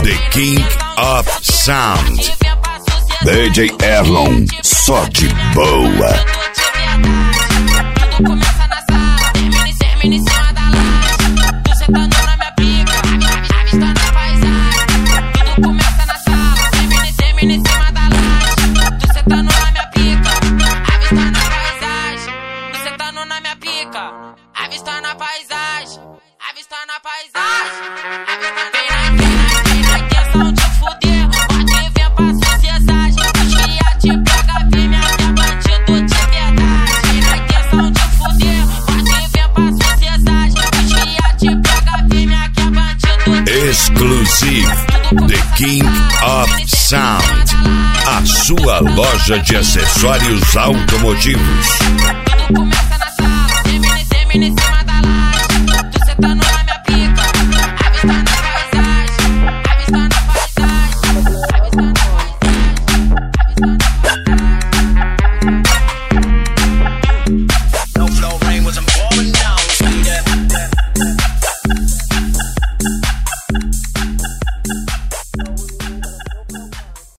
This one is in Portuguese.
The King of Sound. DJ Erlon, só de boa. Tudo começa na sala, termina em cima da laje. Tô sentando na minha pica, avistando a paisagem. Tudo começa na sala, termina em cima da laje. Tô sentando na minha pica, avistando a paisagem. Tô sentando na minha pica, avistando a paisagem. Avistando a paisagem, vem na intenção de fuder. Pode ver pra sociedade, os cria te pega, vem minha bandido de verdade. Vem na intenção de fuder, pode ver pra sociedade, os cria te pega, vem minha bandido de verdade. Exclusive, The King of Sound, a sua loja de acessórios automotivos.